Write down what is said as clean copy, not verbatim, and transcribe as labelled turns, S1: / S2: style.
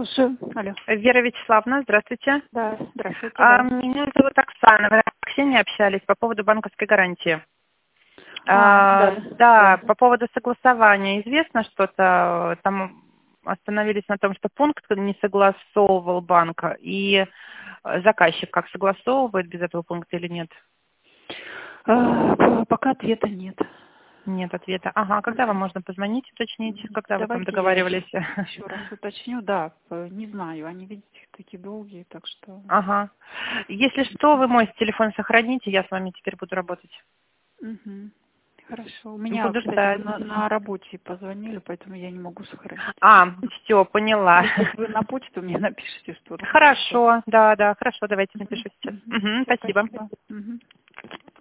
S1: Слушаю. Алло.
S2: Вера Вячеславовна, здравствуйте.
S1: Да, здравствуйте. Да.
S2: Меня зовут Оксана. Вы с Ксенией общались по поводу банковской гарантии.
S1: Да.
S2: По поводу согласования. Известно что-то? Там остановились на том, что пункт не согласовывал банка. И заказчик как согласовывает без этого пункта или нет?
S1: Пока ответа нет.
S2: Нет ответа. Ага, когда вам можно позвонить, уточнить, когда вы там
S1: Давайте
S2: договаривались?
S1: я еще раз уточню. Да, не знаю. Они, видите, такие долгие, так что...
S2: Ага. Если что, вы мой телефон сохраните, я с вами теперь буду работать.
S1: Угу. Хорошо. У меня,
S2: Буду
S1: кстати,
S2: ждать.
S1: вы на работе позвонили, поэтому я не могу сохранить.
S2: Все, поняла.
S1: Если вы на почту мне напишите что-то.
S2: Хорошо, да, хорошо, давайте напишу сейчас.
S1: Всё,
S2: Спасибо.
S1: спасибо. Мгм.